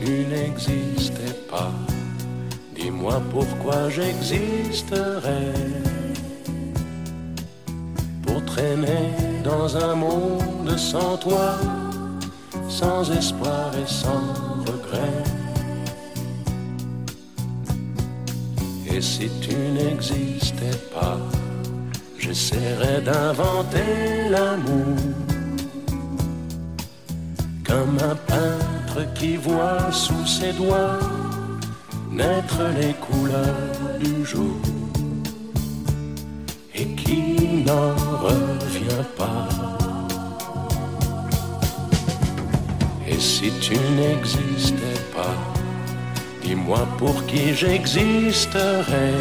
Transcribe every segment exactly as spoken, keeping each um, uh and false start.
tu n'existais pas, dis-moi pourquoi j'existerais. Pour traîner dans un monde sans toi, sans espoir et sans regret. Et si tu n'existais pas, j'essaierais d'inventer l'amour, comme un peintre qui voit sous ses doigts naître les couleurs du jour et qui n'en revient pas. Et si tu n'existais pas, dis-moi pour qui j'existerais.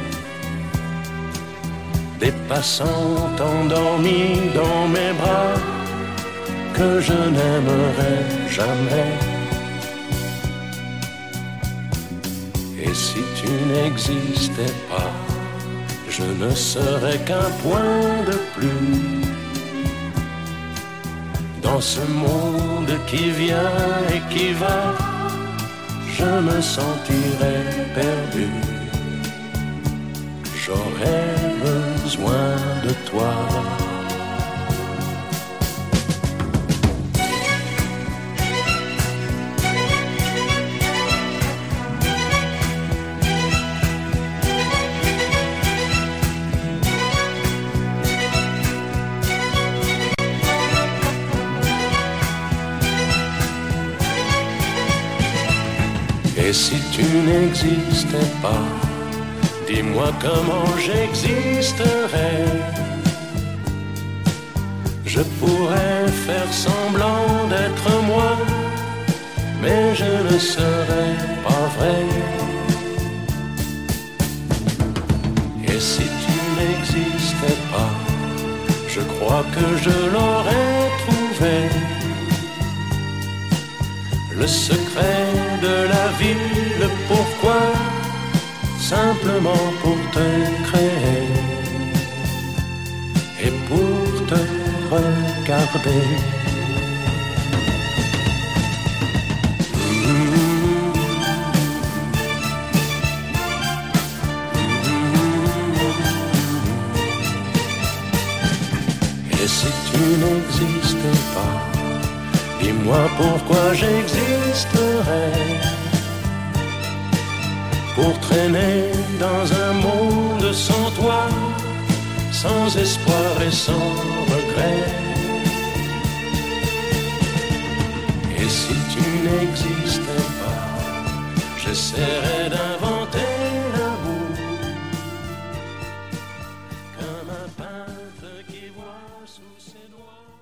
Des passants endormis dans mes bras que je n'aimerais jamais. Et si tu n'existais pas, je ne serais qu'un point de plus dans ce monde qui vient et qui va. Je me sentirais perdu. J'aurais besoin de toi. Et si tu n'existais pas, dis-moi comment j'existerais. Je pourrais faire semblant d'être moi, mais je ne serais pas vrai. Et si tu n'existais pas, je crois que je l'aurais trouvé. Le secret de la vie, le pourquoi, simplement pour te créer et pour te regarder. Et si tu n'existais pas, dis-moi pourquoi j'existerais. Pour traîner dans un monde sans toi, sans espoir et sans regret. Et si tu n'existais pas, j'essaierais d'inventer l'amour, comme un peintre qui voit sous ses doigts.